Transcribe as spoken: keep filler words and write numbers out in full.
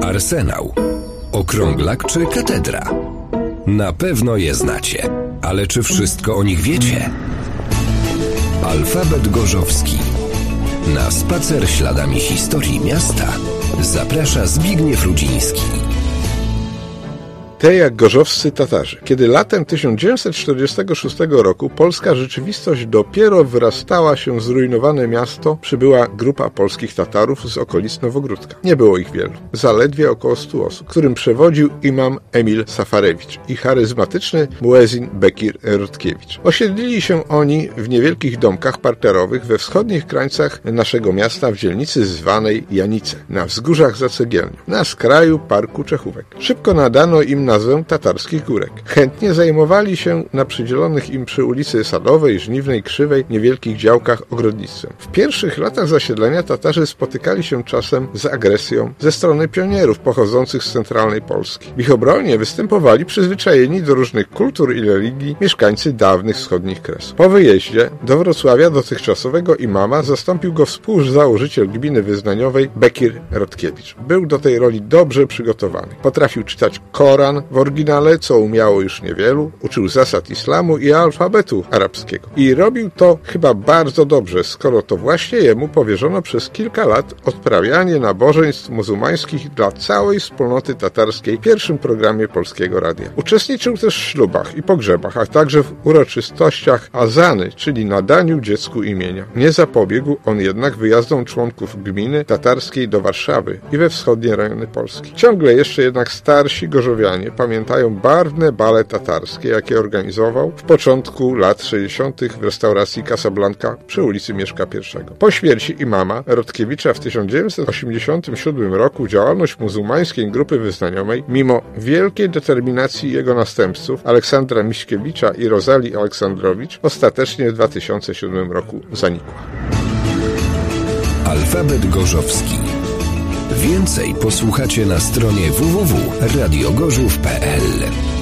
Arsenał, Okrąglak czy Katedra? Na pewno je znacie, ale czy wszystko o nich wiecie? Alfabet Gorzowski. Na spacer śladami historii miasta zaprasza Zbigniew Rudziński. Te jak gorzowscy Tatarzy. Kiedy latem tysiąc dziewięćset czterdziestego szóstego roku polska rzeczywistość dopiero wyrastała się w zrujnowane miasto, przybyła grupa polskich Tatarów z okolic Nowogródka. Nie było ich wielu, zaledwie około stu osób, którym przewodził imam Emil Safarewicz i charyzmatyczny muezin Bekir Rutkiewicz. Osiedlili się oni w niewielkich domkach parterowych we wschodnich krańcach naszego miasta w dzielnicy zwanej Janice, na wzgórzach za Cegielnią, na skraju Parku Czechówek. Szybko nadano im nazwę Tatarskich Górek. Chętnie zajmowali się na przydzielonych im przy ulicy Sadowej, Żniwnej, Krzywej, niewielkich działkach ogrodnictwem. W pierwszych latach zasiedlenia Tatarzy spotykali się czasem z agresją ze strony pionierów pochodzących z centralnej Polski. W ich obronie występowali przyzwyczajeni do różnych kultur i religii mieszkańcy dawnych wschodnich Kresów. Po wyjeździe do Wrocławia dotychczasowego imama zastąpił go współzałożyciel gminy wyznaniowej Bekir Rutkiewicz. Był do tej roli dobrze przygotowany. Potrafił czytać Koran w oryginale, co umiało już niewielu, uczył zasad islamu i alfabetu arabskiego. I robił to chyba bardzo dobrze, skoro to właśnie jemu powierzono przez kilka lat odprawianie nabożeństw muzułmańskich dla całej wspólnoty tatarskiej w pierwszym programie Polskiego Radia. Uczestniczył też w ślubach i pogrzebach, a także w uroczystościach azany, czyli nadaniu dziecku imienia. Nie zapobiegł on jednak wyjazdom członków gminy tatarskiej do Warszawy i we wschodnie rejony Polski. Ciągle jeszcze jednak starsi gorzowianie pamiętają barwne bale tatarskie, jakie organizował w początku lat sześćdziesiątych w restauracji Casablanca przy ulicy Mieszka pierwszego. Po śmierci imama Rutkiewicza w tysiąc dziewięćset osiemdziesiątym siódmym roku działalność muzułmańskiej grupy wyznaniowej, mimo wielkiej determinacji jego następców Aleksandra Miśkiewicza i Rozalii Aleksandrowicz, ostatecznie w dwa tysiące siódmym roku zanikła. Alfabet Gorzowski. Więcej posłuchacie na stronie w w w kropka radio gorzów kropka p l.